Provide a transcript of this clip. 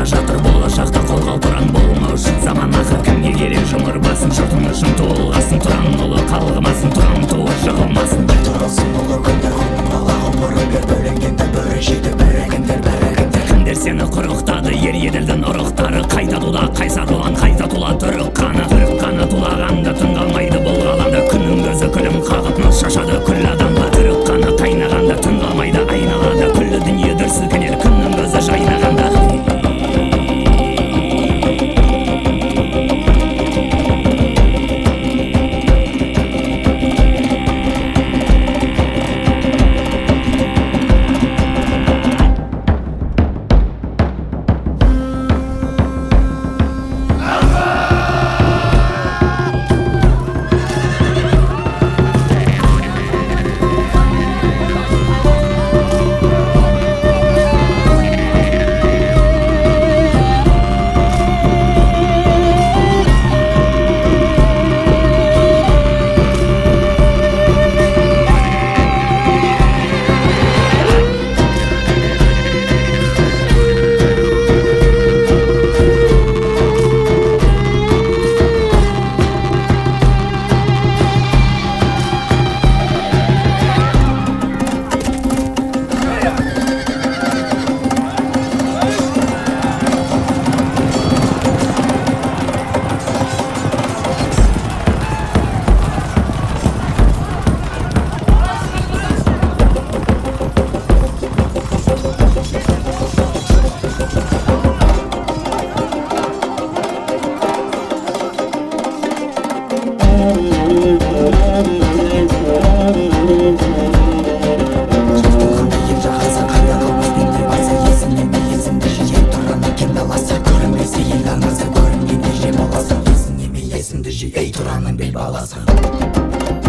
жатыр болашақта қолға тұран болмыш. Заман ақыр кімге керек жұмыр басын, жұртың үшін толғасын. Тұран ұлы қалғымасын, тұран туы жығылмасын. бір тұрылсын ұлы күндер, құнын ала ғұмыры бер. Бөлінгендер бірі жейді, бірігіндер бірігіндер. Кімдер сені құрықтады, ер еділдің ұрықтары. Қайта тула қайсар ұлан, қайта тула түрік қаны. Түрік қаны тулағанда түн қалмайды бұл ғаламда. Күннің көзі күлім қағып нұр шашады күллі адамға. Түрік қаны қайнағанда түн қалмайды айналада. Күллі дүние дүр сілкінер күннің көзі жайнағанда. Ей Тұранның бел баласы.